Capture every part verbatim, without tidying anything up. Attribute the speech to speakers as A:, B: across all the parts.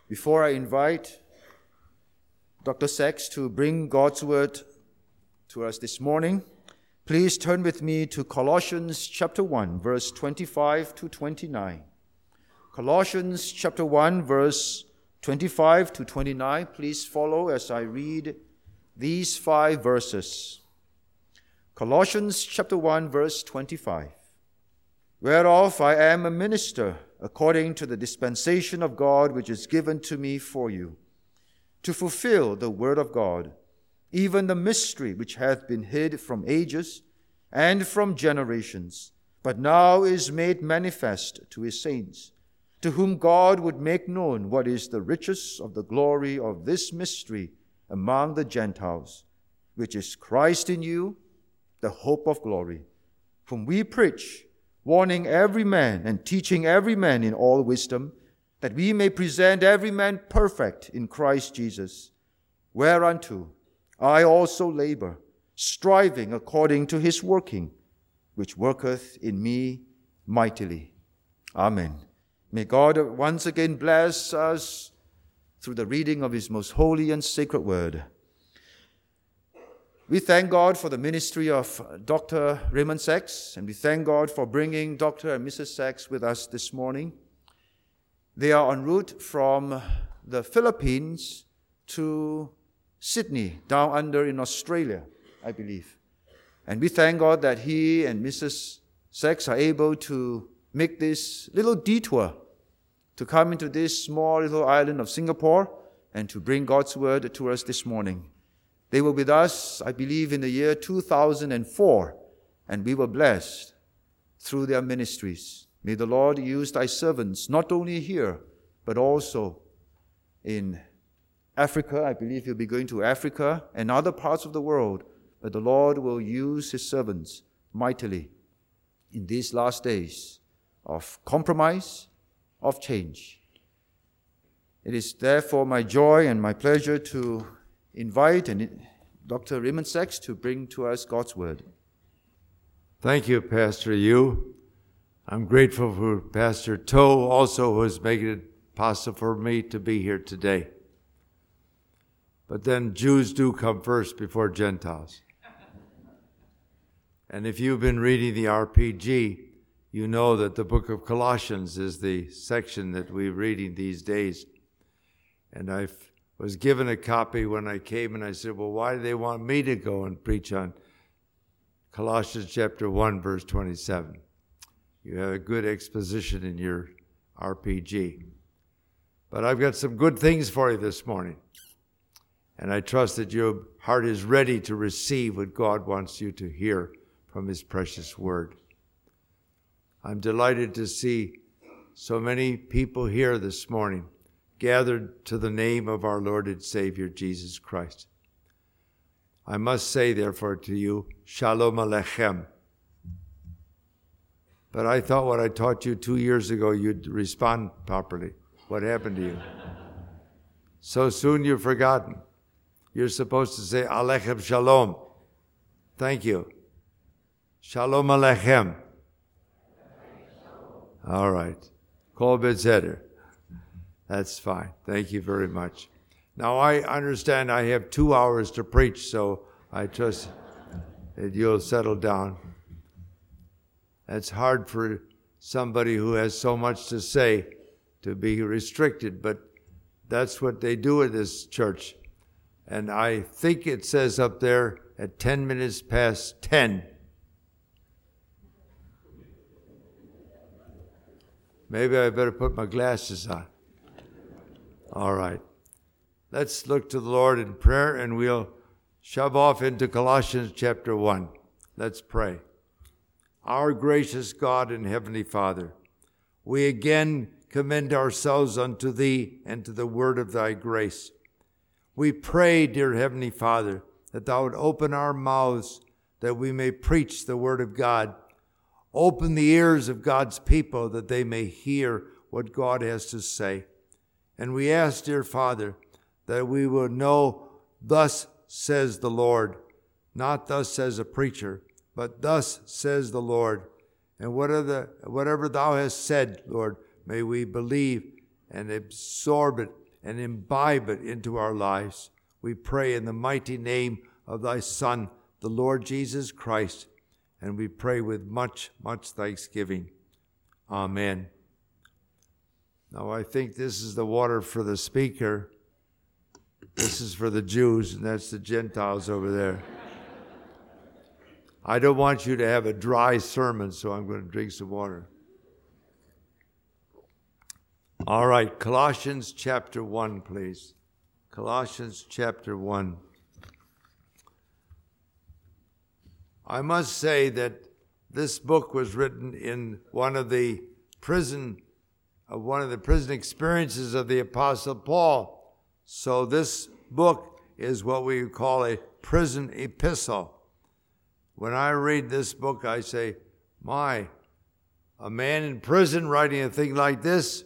A: Before I invite Doctor Sachs to bring God's word to us this morning, please turn with me to Colossians chapter one, verse twenty-five to twenty-nine. Colossians chapter one, verse twenty-five to twenty-nine. Please follow as I read these five verses. Colossians chapter one, verse twenty-five. Whereof I am a minister, according to the dispensation of God which is given to me for you, to fulfill the word of God, even the mystery which hath been hid from ages and from generations, but now is made manifest to his saints, to whom God would make known what is the riches of the glory of this mystery among the Gentiles, which is Christ in you, the hope of glory, whom we preach, warning every man and teaching every man in all wisdom, that we may present every man perfect in Christ Jesus, whereunto I also labor, striving according to his working, which worketh in me mightily. Amen. May God once again bless us through the reading of his most holy and sacred word. We thank God for the ministry of Doctor Raymond Sachs, and we thank God for bringing Doctor and Missus Sachs with us this morning. They are en route from the Philippines to Sydney, down under in Australia, I believe. And we thank God that he and Missus Sachs are able to make this little detour to come into this small little island of Singapore and to bring God's word to us this morning. They were with us, I believe, in the year two thousand four, and we were blessed through their ministries. May the Lord use thy servants, not only here, but also in Africa. I believe you'll be going to Africa and other parts of the world, but the Lord will use his servants mightily in these last days of compromise, of change. It is therefore my joy and my pleasure to invite and Doctor Raymond Sachs to bring to us God's word.
B: Thank you, Pastor Yu. I'm grateful for Pastor To also, who is making it possible for me to be here today. But then Jews do come first before Gentiles. And if you've been reading the R P G, you know that the book of Colossians is the section that we're reading these days. And I've was given a copy when I came, and I said, well, why do they want me to go and preach on Colossians chapter one, verse twenty-seven? You have a good exposition in your R P G. But I've got some good things for you this morning, and I trust that your heart is ready to receive what God wants you to hear from his precious word. I'm delighted to see so many people here this morning, gathered to the name of our Lord and Savior, Jesus Christ. I must say, therefore, to you, Shalom Aleichem. But I thought what I taught you two years ago, you'd respond properly. What happened to you? So soon you've forgotten. You're supposed to say, Aleichem Shalom. Thank you. Shalom Aleichem. All right. Kol Bezeder. That's fine. Thank you very much. Now, I understand I have two hours to preach, so I trust that you'll settle down. It's hard for somebody who has so much to say to be restricted, but that's what they do in this church. And I think it says up there at ten minutes past ten. Maybe I better put my glasses on. All right. Let's look to the Lord in prayer, and we'll shove off into Colossians chapter one. Let's pray. Our gracious God and Heavenly Father, we again commend ourselves unto Thee and to the word of Thy grace. We pray, dear Heavenly Father, that Thou would open our mouths that we may preach the word of God. Open the ears of God's people that they may hear what God has to say. And we ask, dear Father, that we will know, thus says the Lord, not thus says a preacher, but thus says the Lord. And whatever, whatever Thou hast said, Lord, may we believe and absorb it and imbibe it into our lives. We pray in the mighty name of thy Son, the Lord Jesus Christ, and we pray with much, much thanksgiving. Amen. Now I think this is the water for the speaker. This is for the Jews, and that's the Gentiles over there. I don't want you to have a dry sermon, so I'm going to drink some water. All right, Colossians chapter one, please. Colossians chapter one. I must say that this book was written in one of the prison, uh, one of the prison experiences of the Apostle Paul. So this book is what we call a prison epistle. When I read this book, I say, my, a man in prison writing a thing like this?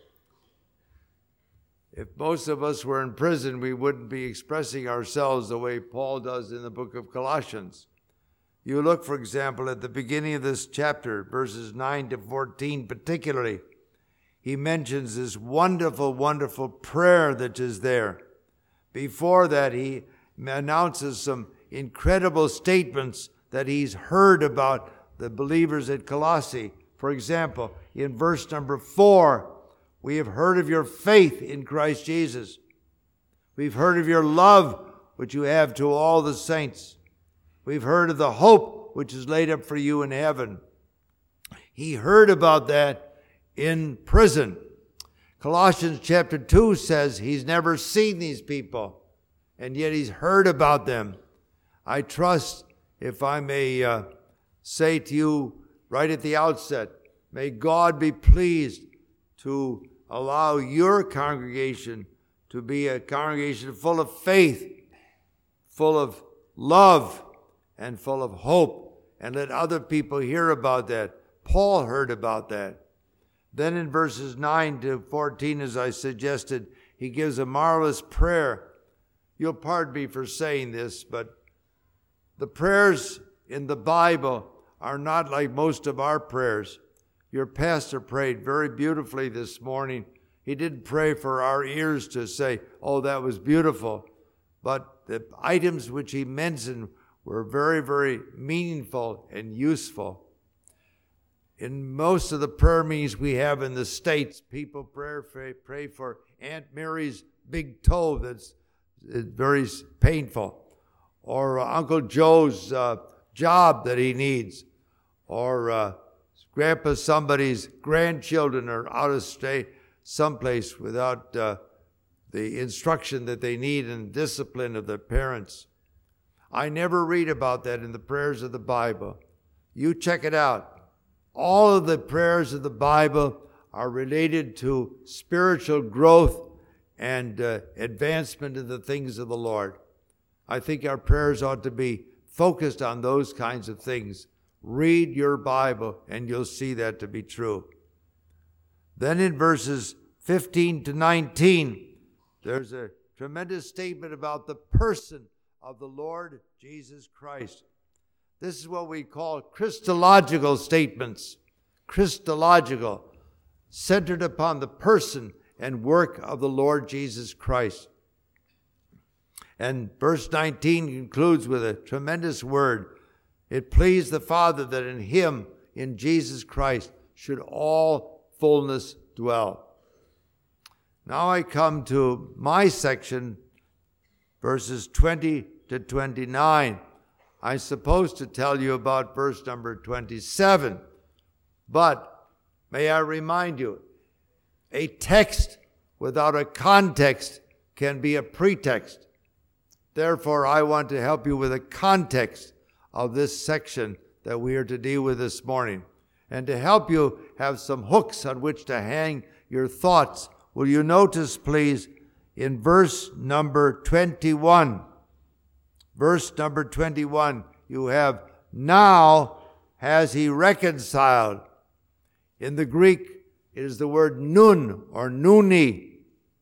B: If most of us were in prison, we wouldn't be expressing ourselves the way Paul does in the book of Colossians. You look, for example, at the beginning of this chapter, verses nine to fourteen particularly. He mentions this wonderful, wonderful prayer that is there. Before that, he announces some incredible statements that he's heard about the believers at Colossae. For example, in verse number four, we have heard of your faith in Christ Jesus. We've heard of your love, which you have to all the saints. We've heard of the hope which is laid up for you in heaven. He heard about that in prison. Colossians chapter two says he's never seen these people, and yet he's heard about them. I trust, if I may uh, say to you right at the outset, may God be pleased to allow your congregation to be a congregation full of faith, full of love, and full of hope, and let other people hear about that. Paul heard about that. Then in verses nine to fourteen, as I suggested, he gives a marvelous prayer. You'll pardon me for saying this, but the prayers in the Bible are not like most of our prayers. Your pastor prayed very beautifully this morning. He didn't pray for our ears to say, oh, that was beautiful. But the items which he mentioned were very, very meaningful and useful. In most of the prayer meetings we have in the States, people pray, pray, pray for Aunt Mary's big toe that's very painful, or uh, Uncle Joe's uh, job that he needs, or uh, Grandpa somebody's grandchildren are out of state someplace without uh, the instruction that they need and discipline of their parents. I never read about that in the prayers of the Bible. You check it out. All of the prayers of the Bible are related to spiritual growth and uh, advancement in the things of the Lord. I think our prayers ought to be focused on those kinds of things. Read your Bible and you'll see that to be true. Then in verses fifteen to nineteen, there's a tremendous statement about the person of the Lord Jesus Christ. This is what we call Christological statements. Christological, centered upon the person and work of the Lord Jesus Christ. And verse nineteen concludes with a tremendous word. It pleased the Father that in him, in Jesus Christ, should all fullness dwell. Now I come to my section, verses twenty to twenty-nine. I'm supposed to tell you about verse number twenty-seven, but may I remind you, a text without a context can be a pretext. Therefore, I want to help you with a context of this section that we are to deal with this morning. And to help you have some hooks on which to hang your thoughts, will you notice, please, in verse number twenty-one, verse number twenty-one, you have, now has he reconciled. In the Greek, it is the word nun or nuni.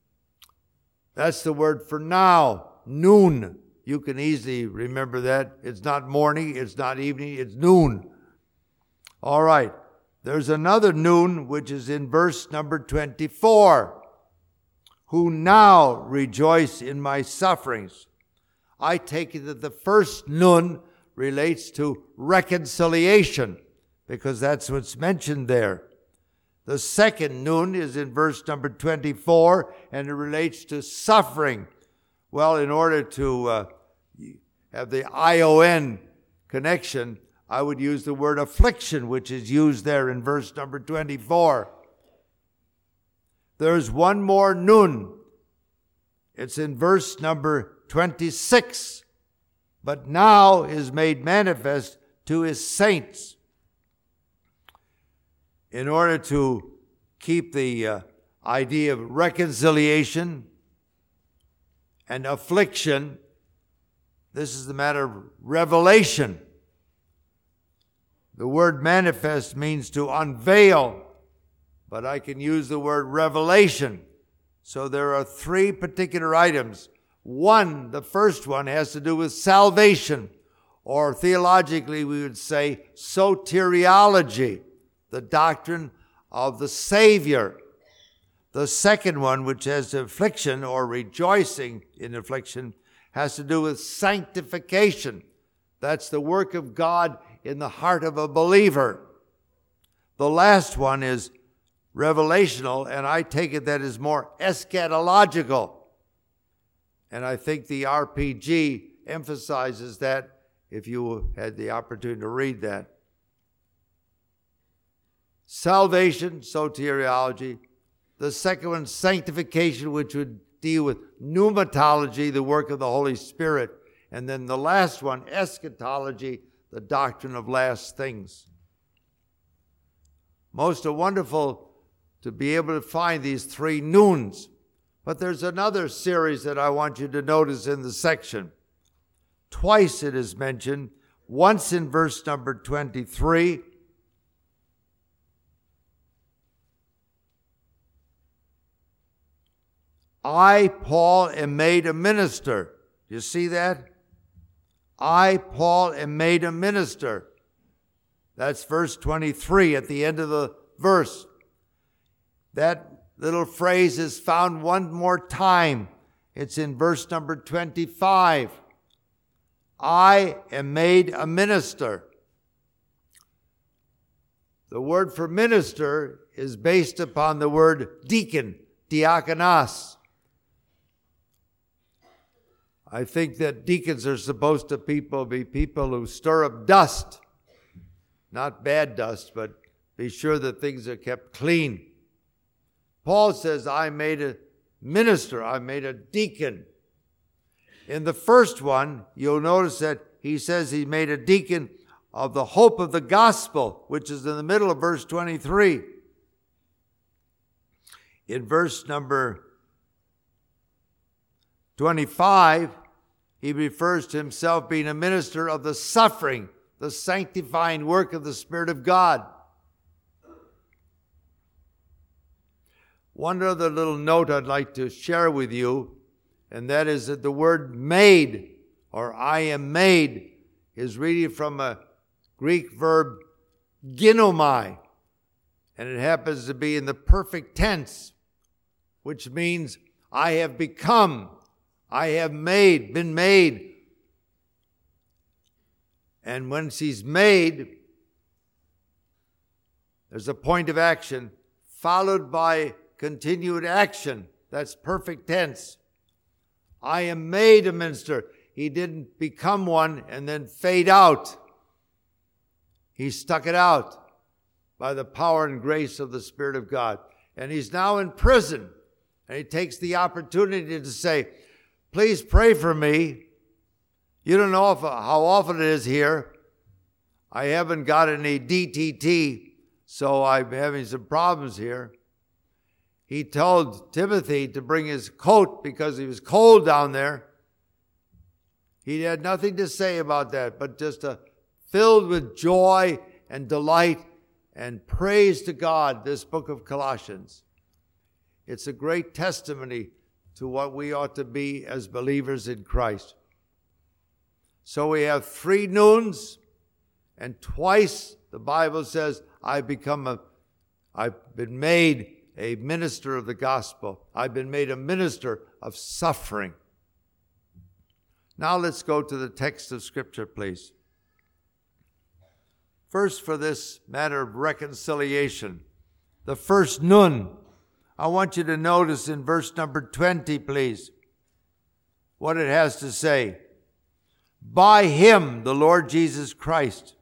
B: That's the word for now, noon. You can easily remember that. It's not morning, it's not evening, it's noon. All right. There's another noon which is in verse number twenty-four. who now rejoice in my sufferings. I take it that the first nun relates to reconciliation, because that's what's mentioned there. The second nun is in verse number twenty-four, and it relates to suffering. Well, in order to uh, have the I O N connection, I would use the word affliction, which is used there in verse number twenty-four. There's one more nun. It's in verse number twenty-six. But now is made manifest to his saints. In order to keep the uh, idea of reconciliation and affliction, this is the matter of revelation. The word manifest means to unveil, but I can use the word revelation. So there are three particular items. One, the first one, has to do with salvation, or theologically we would say soteriology, the doctrine of the Savior. The second one, which has affliction or rejoicing in affliction, has to do with sanctification. That's the work of God in the heart of a believer. The last one is revelational, and I take it that is more eschatological. And I think the R P G emphasizes that, if you had the opportunity to read that. Salvation, soteriology. The second one, sanctification, which would deal with pneumatology, the work of the Holy Spirit. And then the last one, eschatology, the doctrine of last things. Most wonderful to be able to find these three noons. But there's another series that I want you to notice in the section. Twice it is mentioned, once in verse number twenty-three, I, Paul, am made a minister. You see that? I, Paul, am made a minister. That's verse twenty-three at the end of the verse. That little phrase is found one more time. It's in verse number twenty-five. I am made a minister. The word for minister is based upon the word deacon, diakonos. I think that deacons are supposed to people be people who stir up dust. Not bad dust, but be sure that things are kept clean. Paul says, I made a minister, I made a deacon. In the first one, you'll notice that he says he made a deacon of the hope of the gospel, which is in the middle of verse twenty-three. In verse number twenty-five, he refers to himself being a minister of the suffering, the sanctifying work of the Spirit of God. One other little note I'd like to share with you, and that is that the word made, or I am made, is really from a Greek verb ginomai, and it happens to be in the perfect tense, which means I have become, I have made, been made. And when he's made, there's a point of action followed by continued action. That's perfect tense. I am made a minister. He didn't become one and then fade out. He stuck it out by the power and grace of the Spirit of God. And he's now in prison. And he takes the opportunity to say, please pray for me. You don't know if, how often it is here. I haven't got any D T T, so I'm having some problems here. He told Timothy to bring his coat because he was cold down there. He had nothing to say about that, but just a, filled with joy and delight and praise to God, this book of Colossians. It's a great testimony to what we ought to be as believers in Christ. So we have three noons, and twice the Bible says, I've become a, I've been made a minister of the gospel. I've been made a minister of suffering. Now let's go to the text of Scripture, please. First, for this matter of reconciliation, the first nun, I want you to notice in verse number twenty, please, what it has to say. By him, the Lord Jesus Christ,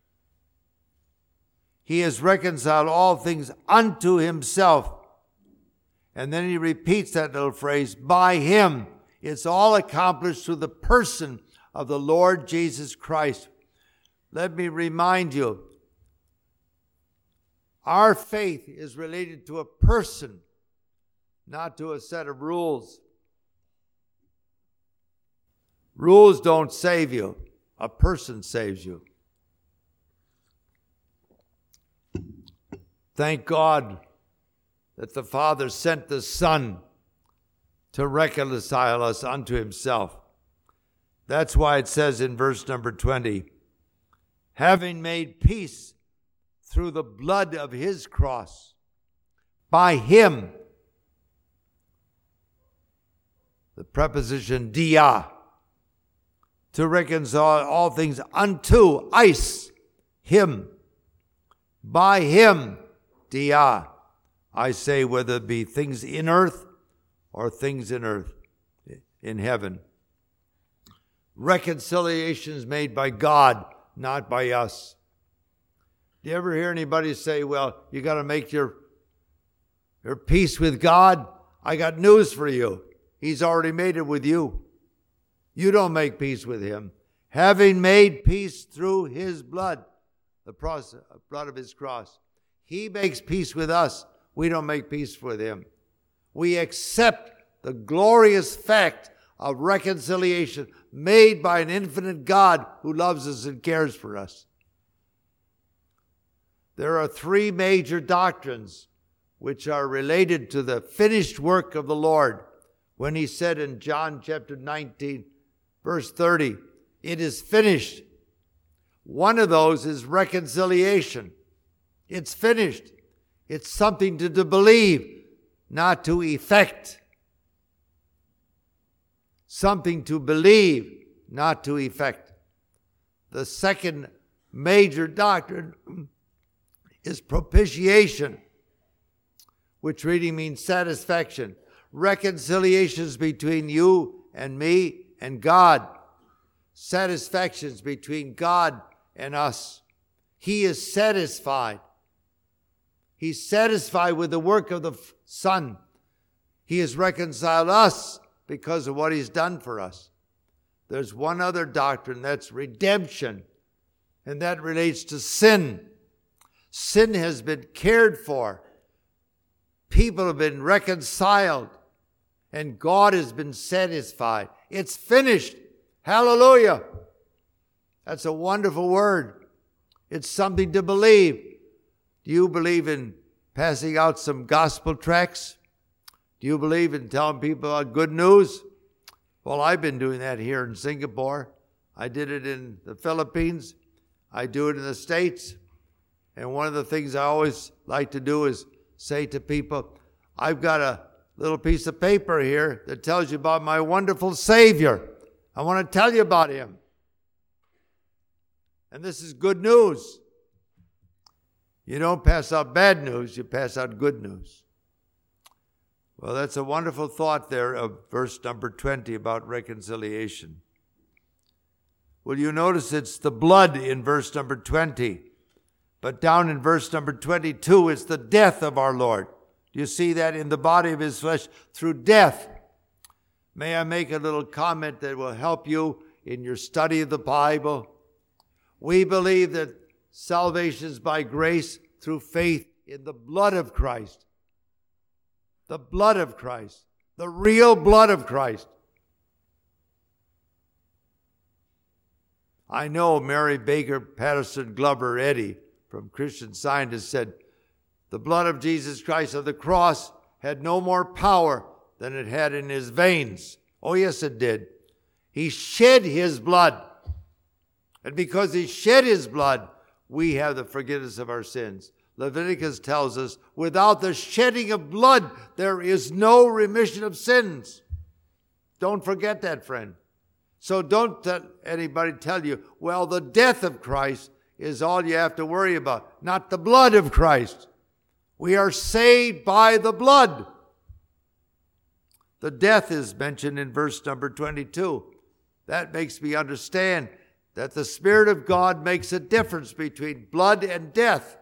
B: he has reconciled all things unto himself. And then he repeats that little phrase, by him. It's all accomplished through the person of the Lord Jesus Christ. Let me remind you, our faith is related to a person, not to a set of rules. Rules don't save you. A person saves you. Thank God that the Father sent the Son to reconcile us unto himself. That's why it says in verse number twenty, having made peace through the blood of his cross, by him, the preposition dia, to reconcile all things unto, eis, him, by him, dia, I say, whether it be things in earth or things in earth, in heaven. Reconciliation is made by God, not by us. Do you ever hear anybody say, well, you got to make your, your peace with God? I got news for you. He's already made it with you. You don't make peace with him. Having made peace through his blood, the process, blood of his cross. He makes peace with us. We don't make peace with him. We accept the glorious fact of reconciliation made by an infinite God who loves us and cares for us. There are three major doctrines which are related to the finished work of the Lord when he said in John chapter nineteen, verse thirty, it is finished. One of those is reconciliation. It's finished. It's something to, to believe, not to effect. Something to believe, not to effect. The second major doctrine is propitiation, which really means satisfaction. Reconciliations between you and me and God. Satisfactions between God and us. He is satisfied. He's satisfied with the work of the Son. He has reconciled us because of what he's done for us. There's one other doctrine, that's redemption, and that relates to sin. Sin has been cared for. People have been reconciled, and God has been satisfied. It's finished. Hallelujah. That's a wonderful word. It's something to believe. Do you believe in passing out some gospel tracts? Do you believe in telling people about good news? Well, I've been doing that here in Singapore. I did it in the Philippines. I do it in the States. And one of the things I always like to do is say to people, I've got a little piece of paper here that tells you about my wonderful Savior. I want to tell you about him. And this is good news. You don't pass out bad news, you pass out good news. Well, that's a wonderful thought there of verse number twenty about reconciliation. Well, you notice it's the blood in verse number twenty. But down in verse number twenty-two, it's the death of our Lord. Do you see that? In the body of his flesh through death. May I make a little comment that will help you in your study of the Bible? We believe that salvation is by grace through faith in the blood of Christ. The blood of Christ. The real blood of Christ. I know Mary Baker Patterson Glover Eddy from Christian Scientist said, the blood of Jesus Christ of the cross had no more power than it had in his veins. Oh, yes, it did. He shed his blood. And because he shed his blood, we have the forgiveness of our sins. Leviticus tells us, without the shedding of blood, there is no remission of sins. Don't forget that, friend. So don't let anybody tell you, well, the death of Christ is all you have to worry about, not the blood of Christ. We are saved by the blood. The death is mentioned in verse number twenty-two. That makes me understand that the Spirit of God makes a difference between blood and death.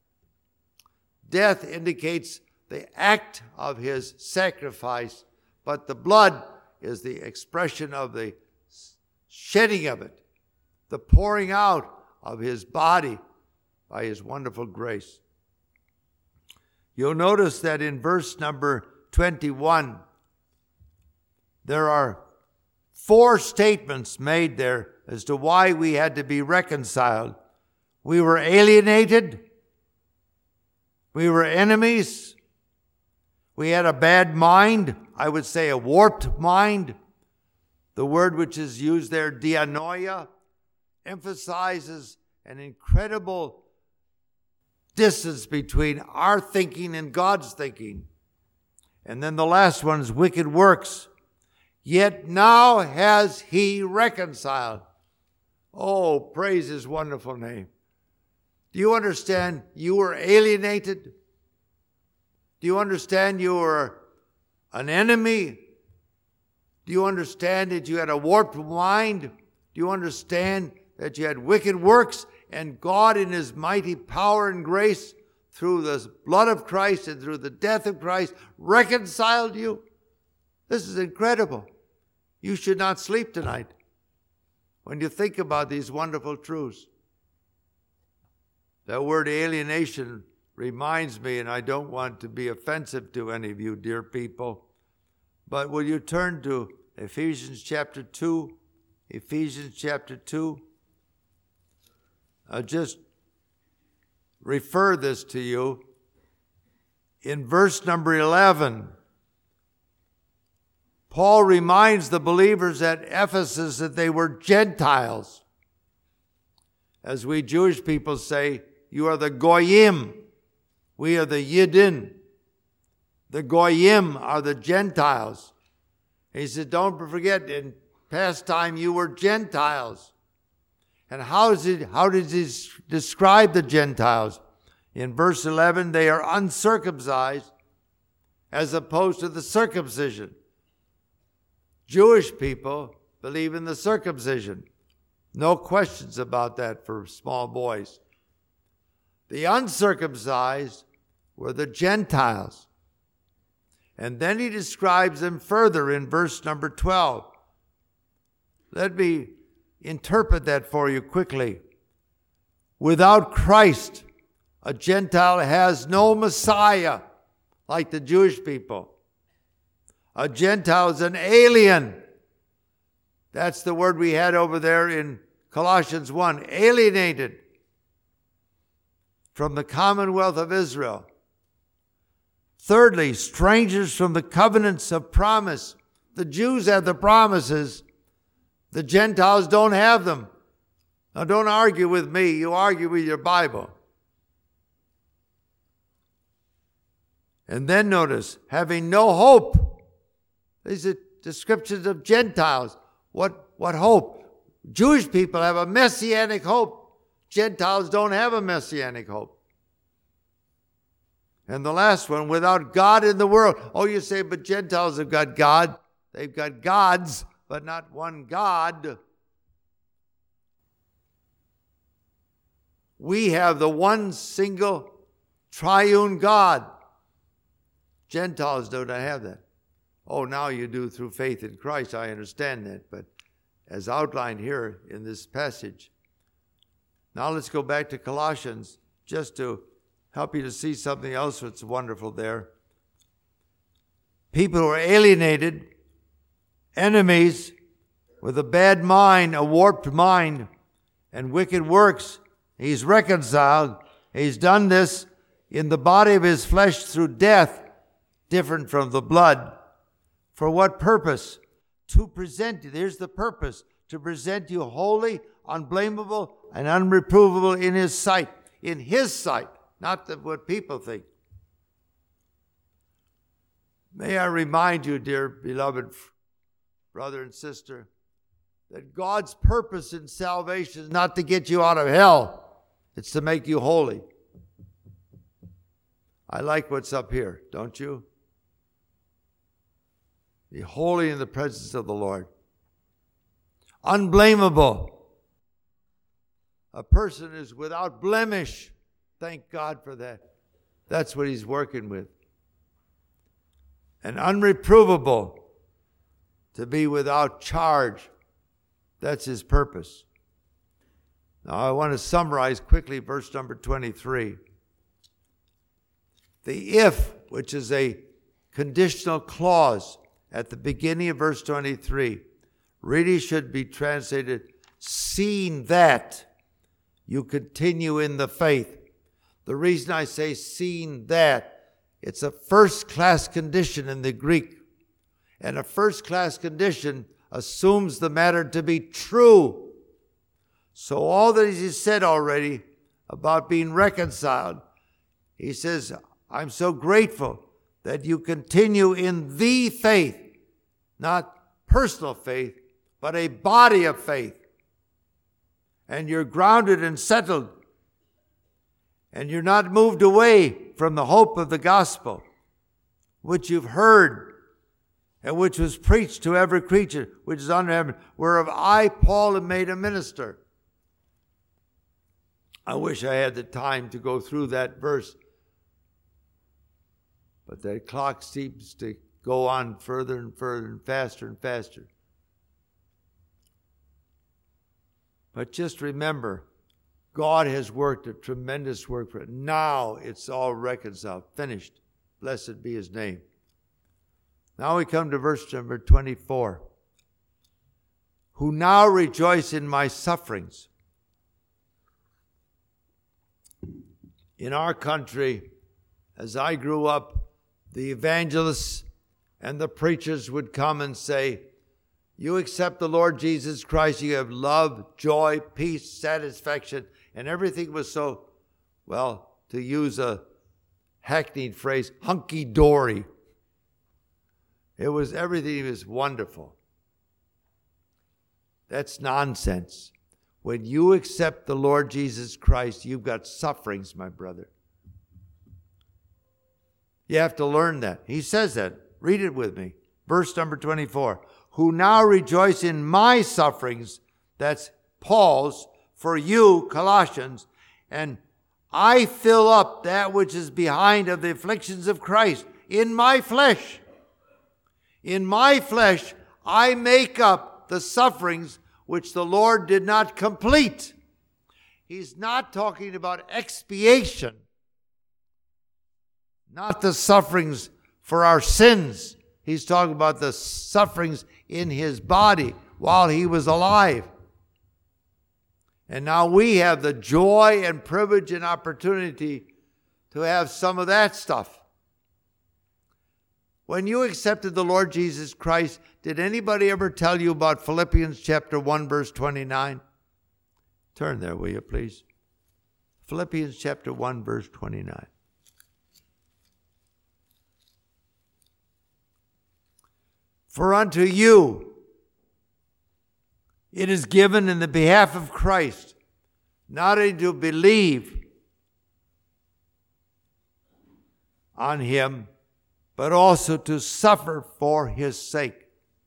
B: Death indicates the act of his sacrifice, but the blood is the expression of the shedding of it, the pouring out of his body by his wonderful grace. You'll notice that in verse number twenty-one, there are four statements made there as to why we had to be reconciled. We were alienated. We were enemies. We had a bad mind. I would say a warped mind. The word which is used there, dianoia, emphasizes an incredible distance between our thinking and God's thinking. And then the last one is wicked works. Yet now has he reconciled. Oh, praise his wonderful name. Do you understand you were alienated? Do you understand you were an enemy? Do you understand that you had a warped mind? Do you understand that you had wicked works? And God in his mighty power and grace, through the blood of Christ and through the death of Christ, reconciled you? This is incredible. You should not sleep tonight when you think about these wonderful truths. That word alienation reminds me, and I don't want to be offensive to any of you, dear people, but will you turn to Ephesians chapter two? Ephesians chapter two. I'll just refer this to you. In verse number eleven, Paul reminds the believers at Ephesus that they were Gentiles. As we Jewish people say, you are the Goyim. We are the Yidden. The Goyim are the Gentiles. He said, don't forget, in past time you were Gentiles. And how, is it, how does he describe the Gentiles? In verse eleven, they are uncircumcised as opposed to the circumcision. Jewish people believe in the circumcision. No questions about that for small boys. The uncircumcised were the Gentiles. And then he describes them further in verse number twelve. Let me interpret that for you quickly. Without Christ, a Gentile has no Messiah like the Jewish people. A Gentile is an alien. That's the word we had over there in Colossians one, alienated from the commonwealth of Israel. Thirdly, strangers from the covenants of promise. The Jews have the promises. The Gentiles don't have them. Now don't argue with me. You argue with your Bible. And then notice, having no hope. These are descriptions of Gentiles. What, what hope? Jewish people have a messianic hope. Gentiles don't have a messianic hope. And the last one, without God in the world. Oh, you say, but Gentiles have got God. They've got gods, but not one God. We have the one single triune God. Gentiles do not have that. Oh, now you do through faith in Christ. I understand that. But as outlined here in this passage. Now let's go back to Colossians just to help you to see something else that's wonderful there. People who are alienated, enemies, with a bad mind, a warped mind, and wicked works. He's reconciled. He's done this in the body of his flesh through death, different from the blood. For what purpose? To present you. There's the purpose. To present you holy, unblameable, and unreprovable in his sight. In his sight. not the, what people think. May I remind you, dear beloved brother and sister, that God's purpose in salvation is not to get you out of hell. It's to make you holy. I like what's up here, don't you? Be holy in the presence of the Lord. Unblameable. A person is without blemish. Thank God for that. That's what he's working with. And unreprovable. To be without charge. That's his purpose. Now I want to summarize quickly verse number twenty-three. The if, which is a conditional clause at the beginning of verse twenty-three, really should be translated, seeing that you continue in the faith. The reason I say seeing that, it's a first-class condition in the Greek. And a first-class condition assumes the matter to be true. So all that he said already about being reconciled, he says, I'm so grateful that you continue in the faith, not personal faith, but a body of faith. And you're grounded and settled. And you're not moved away from the hope of the gospel, which you've heard and which was preached to every creature which is under heaven, whereof I, Paul, am made a minister. I wish I had the time to go through that verse. But that clock seems to go on further and further and faster and faster. But just remember, God has worked a tremendous work for it. Now it's all reconciled, finished. Blessed be his name. Now we come to verse number twenty-four. Who now rejoice in my sufferings. In our country, as I grew up, the evangelists and the preachers would come and say, you accept the Lord Jesus Christ, you have love, joy, peace, satisfaction, and everything was so, well, to use a hackneyed phrase, hunky-dory. It was, everything was wonderful. That's nonsense. When you accept the Lord Jesus Christ, you've got sufferings, my brother. You have to learn that. He says that. Read it with me. Verse number twenty-four. Who now rejoice in my sufferings, that's Paul's, for you, Colossians, and I fill up that which is behind of the afflictions of Christ in my flesh. In my flesh, I make up the sufferings which the Lord did not complete. He's not talking about expiation, not the sufferings for our sins. He's talking about the sufferings in his body while he was alive. And now we have the joy and privilege and opportunity to have some of that stuff. When you accepted the Lord Jesus Christ, did anybody ever tell you about Philippians chapter one, verse twenty-nine? Turn there, will you please? Philippians chapter one, verse twenty-nine. For unto you it is given in the behalf of Christ, not only to believe on him, but also to suffer for his sake.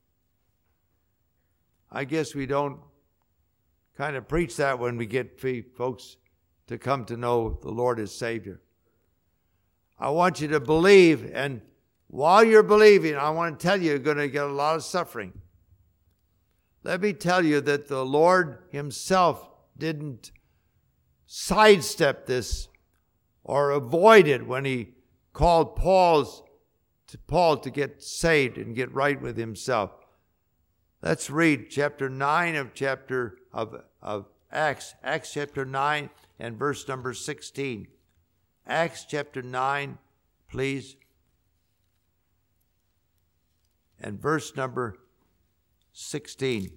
B: I guess we don't kind of preach that when we get folks to come to know the Lord as Savior. I want you to believe, and while you're believing, I want to tell you, you're going to get a lot of suffering. Let me tell you that the Lord himself didn't sidestep this or avoid it when he called Paul's to Paul to get saved and get right with himself. Let's read chapter nine of chapter of, of Acts, Acts chapter nine and verse number sixteen. Acts chapter nine, please. And verse number sixteen.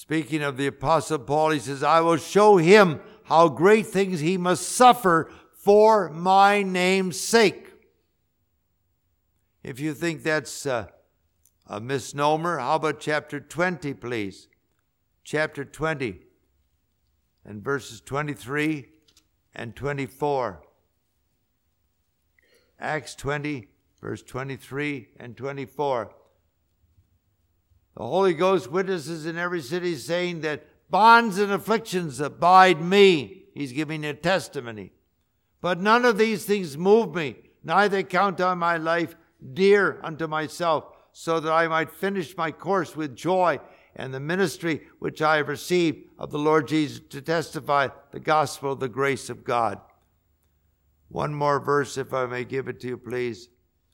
B: speaking of the Apostle Paul, he says, I will show him how great things he must suffer for my name's sake. If you think that's a, a misnomer, how about chapter twenty, please? Chapter twenty and verses twenty-three and twenty-four. Acts twenty, verse twenty-three and twenty-four. The Holy Ghost witnesses in every city, saying that bonds and afflictions abide me. He's giving a testimony. But none of these things move me, neither count I my life dear unto myself, so that I might finish my course with joy and the ministry which I have received of the Lord Jesus to testify the gospel of the grace of God. One more verse, if I may give it to you, please.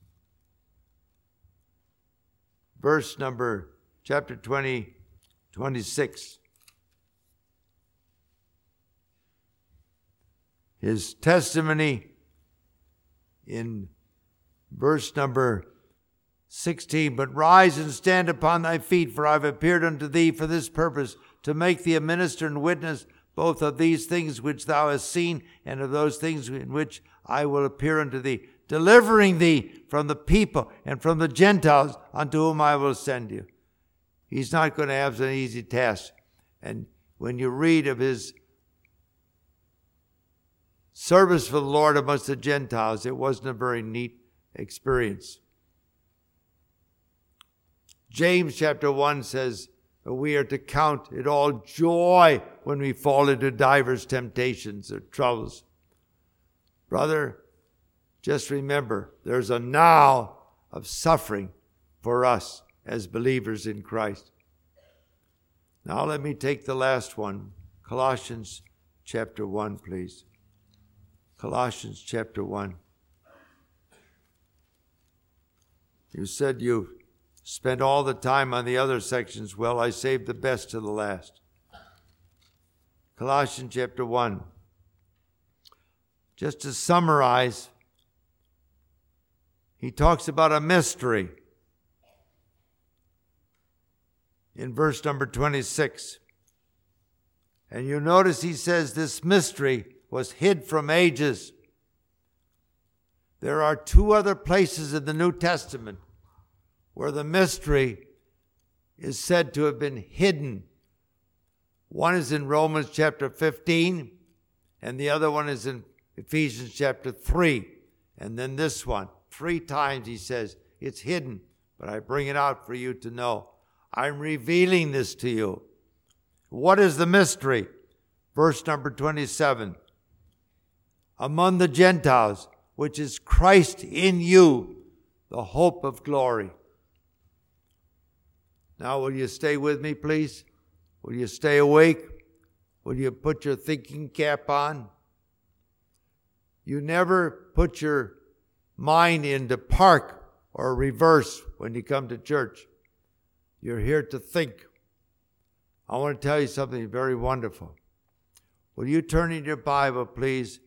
B: Verse number, chapter twenty, twenty-six. His testimony in verse number sixteen, but rise and stand upon thy feet, for I have appeared unto thee for this purpose, to make thee a minister and witness both of these things which thou hast seen, and of those things in which I will appear unto thee, delivering thee from the people and from the Gentiles unto whom I will send you. He's not going to have an easy task. And when you read of his service for the Lord amongst the Gentiles, it wasn't a very neat experience. James chapter one says, we are to count it all joy when we fall into divers temptations or troubles. Brother, just remember, there's a now of suffering for us as believers in Christ. Now let me take the last one. Colossians chapter one, please. Colossians chapter one. You said you spent all the time on the other sections. Well, I saved the best to the last. Colossians chapter one. Just to summarize, he talks about a mystery in verse number twenty-six. And you notice he says this mystery was hid from ages. There are two other places in the New Testament where the mystery is said to have been hidden. One is in Romans chapter fifteen, and the other one is in Ephesians chapter three. And then this one, three times he says, it's hidden, but I bring it out for you to know. I'm revealing this to you. What is the mystery? Verse number twenty-seven. Among the Gentiles, which is Christ in you, the hope of glory. Now, will you stay with me, please? Will you stay awake? Will you put your thinking cap on? You never put your mind into park or reverse when you come to church. You're here to think. I want to tell you something very wonderful. Will you turn in your Bible, please,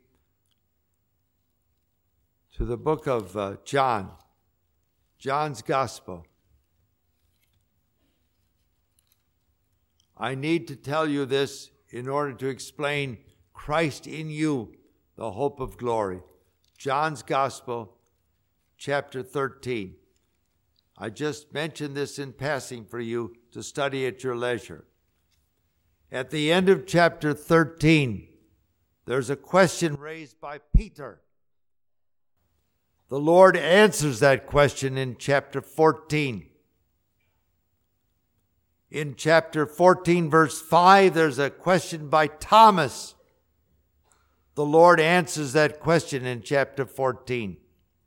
B: to the book of uh, John, John's Gospel. I need to tell you this in order to explain Christ in you, the hope of glory. John's Gospel, chapter thirteen. I just mentioned this in passing for you to study at your leisure. At the end of chapter thirteen, there's a question raised by Peter. The Lord answers that question in chapter fourteen. In chapter fourteen, verse five, there's a question by Thomas. The Lord answers that question in chapter fourteen.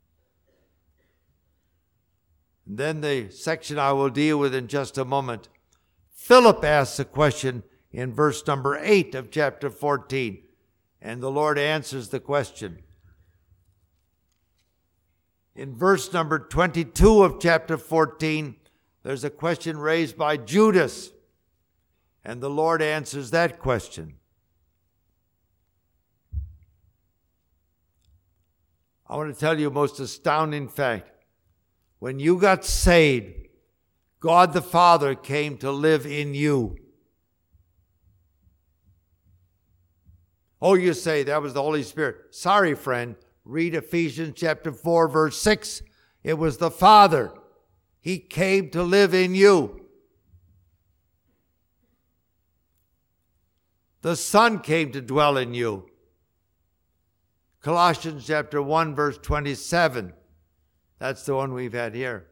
B: And then the section I will deal with in just a moment. Philip asks a question in verse number eight of chapter fourteen, and the Lord answers the question. In verse number twenty-two of chapter fourteen, there's a question raised by Judas, and the Lord answers that question. I want to tell you a most astounding fact. When you got saved, God the Father came to live in you. Oh, you say that was the Holy Spirit. Sorry, friend. Read Ephesians chapter four, verse six. It was the Father. He came to live in you. The Son came to dwell in you. Colossians chapter one, verse twenty-seven. That's the one we've had here.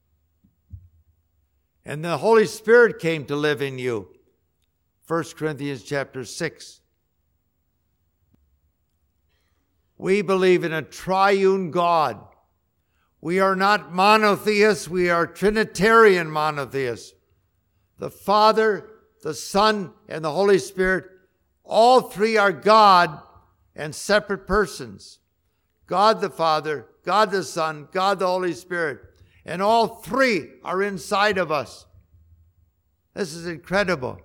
B: And the Holy Spirit came to live in you. First Corinthians chapter six. We believe in a triune God. We are not monotheists, we are Trinitarian monotheists. The Father, the Son, and the Holy Spirit, all three are God and separate persons. God the Father, God the Son, God the Holy Spirit. And all three are inside of us. This is incredible.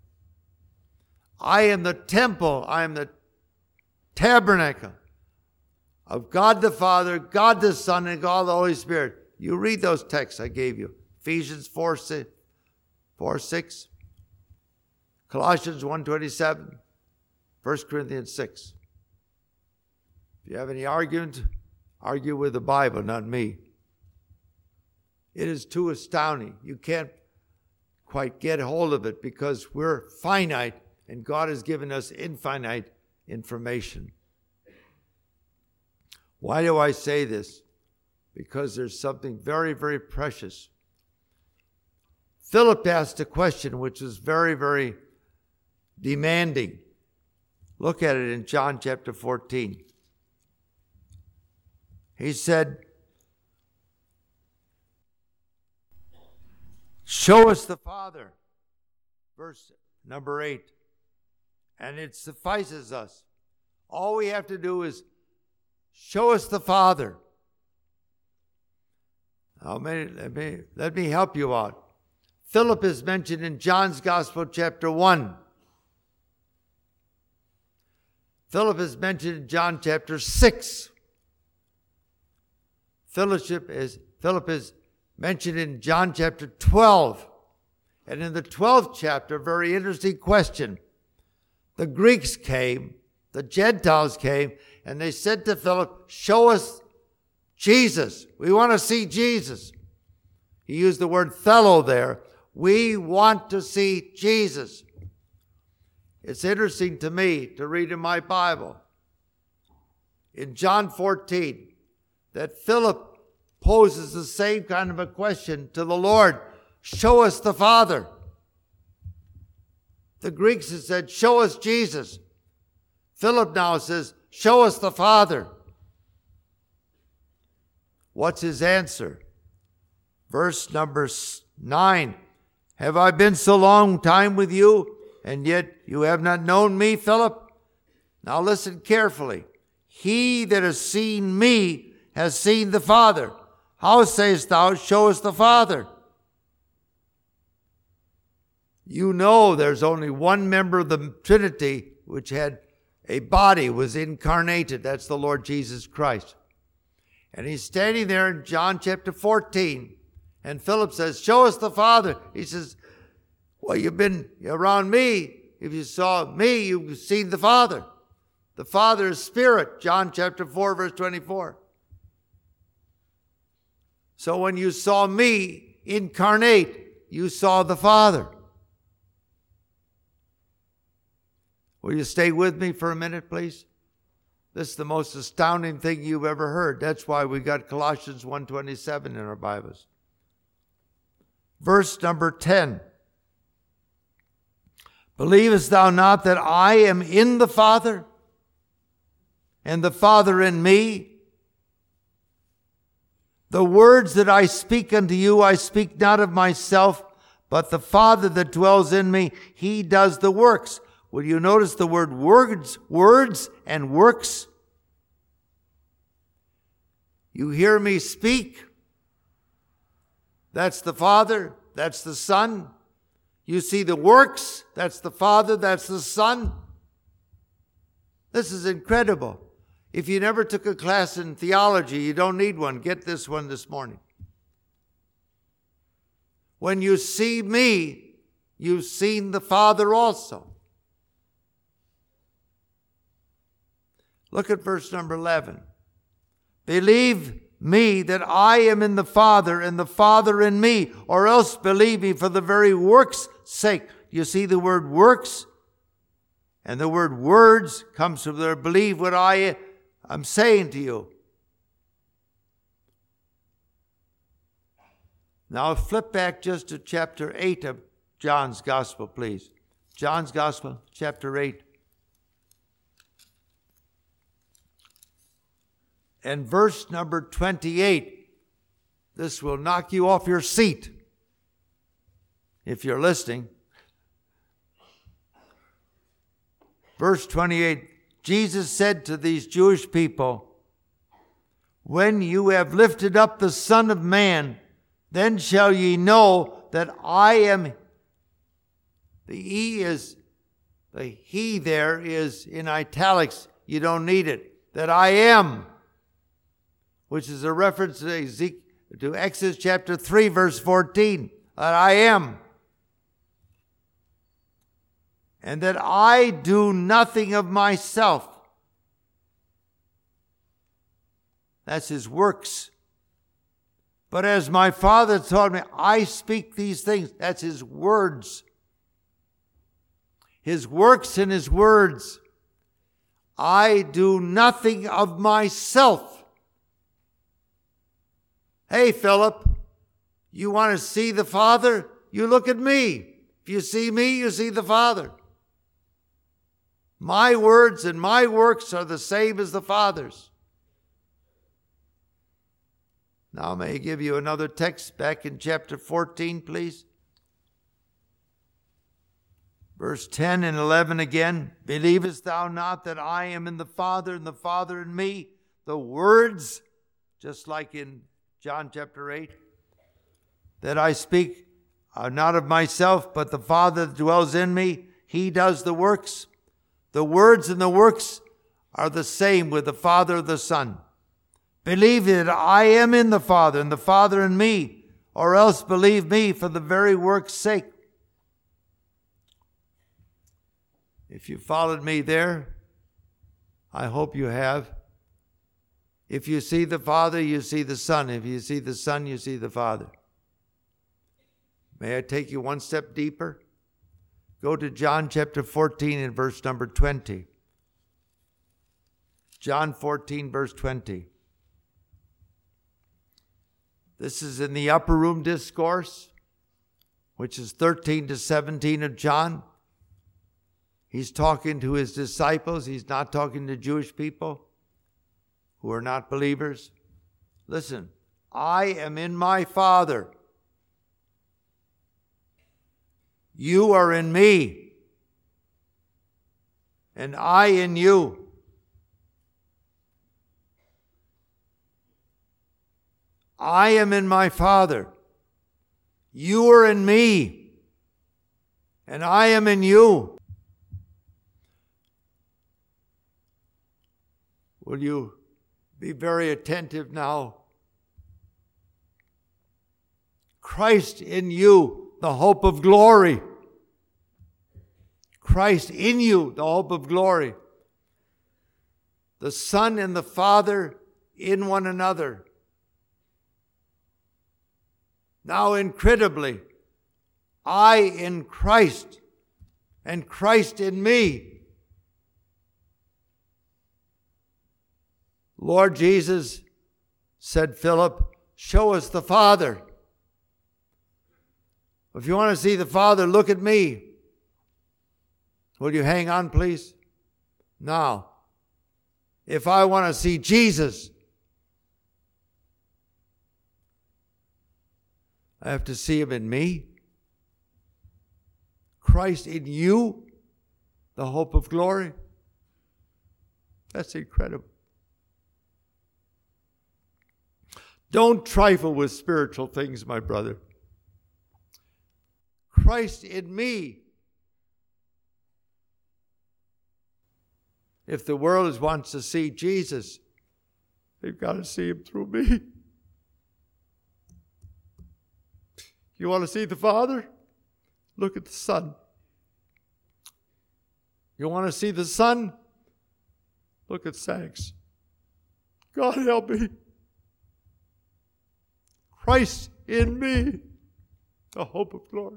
B: I am the temple, I am the tabernacle of God the Father, God the Son, and God the Holy Spirit. You read those texts I gave you. Ephesians four, six, Colossians one twenty-seven, First Corinthians six. If you have any argument, argue with the Bible, not me. It is too astounding. You can't quite get hold of it because we're finite and God has given us infinite information. Why do I say this? Because there's something very, very precious. Philip asked a question which was very, very demanding. Look at it in John chapter fourteen. He said, "Show us the Father." Verse number eight. And it suffices us. All we have to do is show us the Father. Now, let me, let me help you out. Philip is mentioned in John's Gospel, chapter one. Philip is mentioned in John chapter six. Philip is, Philip is mentioned in John chapter twelve. And in the twelfth chapter, very interesting question. The Greeks came, the Gentiles came, and they said to Philip, "Show us Jesus. We want to see Jesus." He used the word thelo there. We want to see Jesus. It's interesting to me to read in my Bible, in John fourteen, that Philip poses the same kind of a question to the Lord. Show us the Father. The Greeks had said, "Show us Jesus." Philip now says, "Show us the Father." What's his answer? Verse number nine. "Have I been so long time with you, and yet you have not known me, Philip?" Now listen carefully. "He that has seen me has seen the Father. How sayest thou, show us the Father?" You know there's only one member of the Trinity which had a body, was incarnated. That's the Lord Jesus Christ. And he's standing there in John chapter fourteen. And Philip says, "Show us the Father." He says, "Well, you've been around me. If you saw me, you've seen the Father." The Father is Spirit. John chapter four, verse twenty-four. So when you saw me incarnate, you saw the Father. Will you stay with me for a minute, please? This is the most astounding thing you've ever heard. That's why we got Colossians one twenty-seven in our Bibles. Verse number ten. "Believest thou not that I am in the Father, and the Father in me? The words that I speak unto you, I speak not of myself, but the Father that dwells in me, he does the works." Will you notice the word words, words and works? You hear me speak. That's the Father. That's the Son. You see the works. That's the Father. That's the Son. This is incredible. If you never took a class in theology, you don't need one. Get this one this morning. When you see me, you've seen the Father also. Look at verse number eleven. Believe me that I am in the Father and the Father in me, or else believe me for the very works' sake. You see the word works? And the word words comes from there. Believe what I am saying to you. Now flip back just to chapter eight of John's Gospel, please. John's Gospel, chapter eight. And verse number twenty-eight. This will knock you off your seat if you're listening. Verse twenty-eight, Jesus said to these Jewish people, when you have lifted up the Son of Man, then shall ye know that I am. The E is, the he there is in italics. You don't need it. That I am, which is a reference to Ezekiel, to Exodus chapter three, verse fourteen. That I am. And that I do nothing of myself. That's his works. But as my Father taught me, I speak these things. That's his words. His works and his words. I do nothing of myself. Hey, Philip, you want to see the Father? You look at me. If you see me, you see the Father. My words and my works are the same as the Father's. Now may I give you another text back in chapter fourteen, please. Verse ten and eleven again. Believest thou not that I am in the Father and the Father in me? The words, just like in John chapter eight, that I speak are not of myself, but the Father that dwells in me. He does the works. The words and the works are the same with the Father and the Son. Believe that I am in the Father and the Father in me, or else believe me for the very work's sake. If you followed me there, I hope you have. If you see the Father, you see the Son. If you see the Son, you see the Father. May I take you one step deeper? Go to John chapter fourteen and verse number twenty. John fourteen, verse twenty. This is in the upper room discourse, which is thirteen to seventeen of John. He's talking to his disciples. He's not talking to Jewish people who are not believers. Listen, I am in my Father. You are in me, and I in you. I am in my Father. You are in me, and I am in you. Will you be very attentive now? Christ in you, the hope of glory. Christ in you, the hope of glory. The Son and the Father in one another. Now, incredibly, I in Christ and Christ in me. Lord Jesus, said Philip, show us the Father. If you want to see the Father, look at me. Will you hang on, please? Now, if I want to see Jesus, I have to see him in me. Christ in you, the hope of glory. That's incredible. Don't trifle with spiritual things, my brother. Christ in me. If the world wants to see Jesus, they've got to see him through me. You want to see the Father? Look at the Son. You want to see the Son? Look at Sachs. God help me. Christ in me, the hope of glory.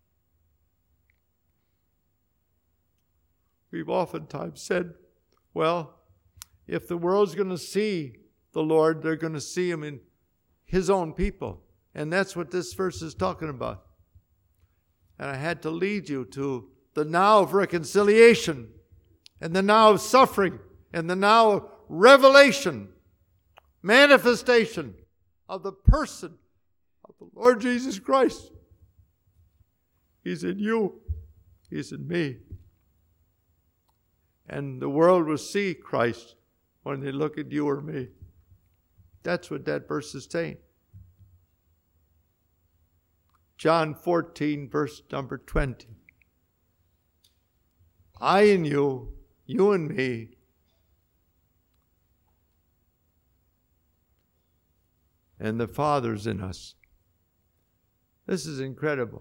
B: We've oftentimes said, well, if the world's going to see the Lord, they're going to see him in his own people. And that's what this verse is talking about. And I had to lead you to the now of reconciliation, and the now of suffering, and the now of revelation, manifestation of the person of the Lord Jesus Christ. He's in you. He's in me. And the world will see Christ when they look at you or me. That's what that verse is saying. John fourteen, verse number twenty. I in you, you in me, and the Father's in us. This is incredible.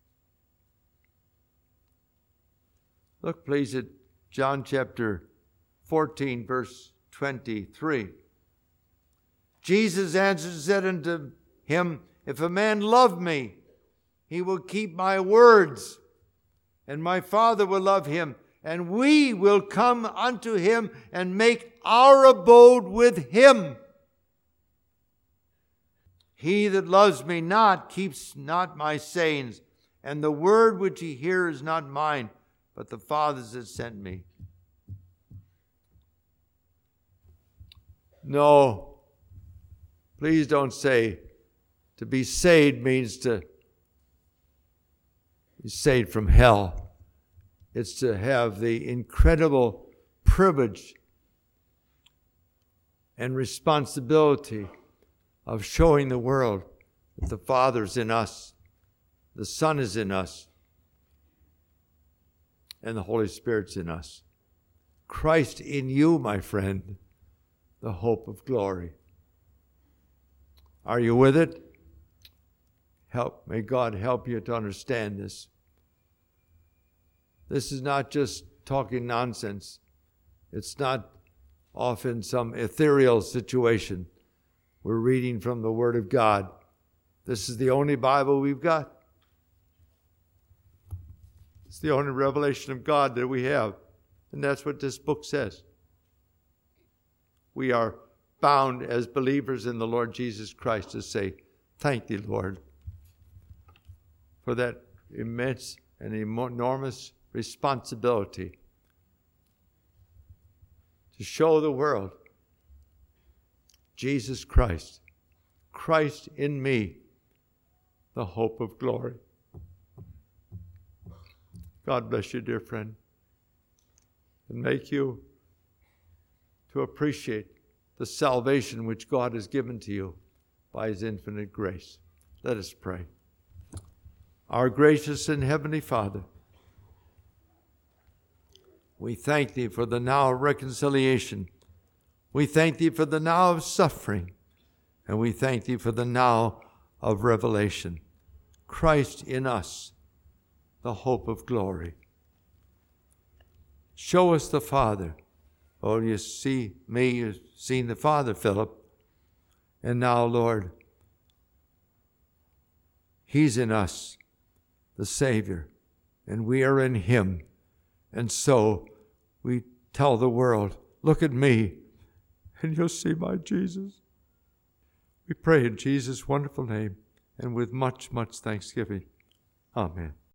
B: Look, please, at John chapter fourteen, verse twenty-three. Jesus answered and said unto him, if a man love me, he will keep my words, and my Father will love him, and we will come unto him and make our abode with him. He that loves me not keeps not my sayings, and the word which he hears is not mine, but the Father's that sent me. No, please don't say to be saved means to be saved from hell. It's to have the incredible privilege and responsibility of showing the world that the Father's in us, the Son is in us, and the Holy Spirit's in us. Christ in you, my friend, the hope of glory. Are you with it? Help, may God help you to understand this. This is not just talking nonsense. It's not often some ethereal situation. We're reading from the Word of God. This is the only Bible we've got. It's the only revelation of God that we have. And that's what this book says. We are bound as believers in the Lord Jesus Christ to say, thank thee, Lord, for that immense and enormous responsibility to show the world Jesus Christ, Christ in me, the hope of glory. God bless you, dear friend, and make you to appreciate the salvation which God has given to you by his infinite grace. Let us pray. Our gracious and heavenly Father, we thank thee for the now of reconciliation. We thank thee for the now of suffering. And we thank thee for the now of revelation. Christ in us, the hope of glory. Show us the Father. Oh, you see me, you've seen the Father, Philip. And now, Lord, he's in us, the Savior, and we are in him. And so we tell the world, look at me, and you'll see my Jesus. We pray in Jesus' wonderful name and with much, much thanksgiving. Amen.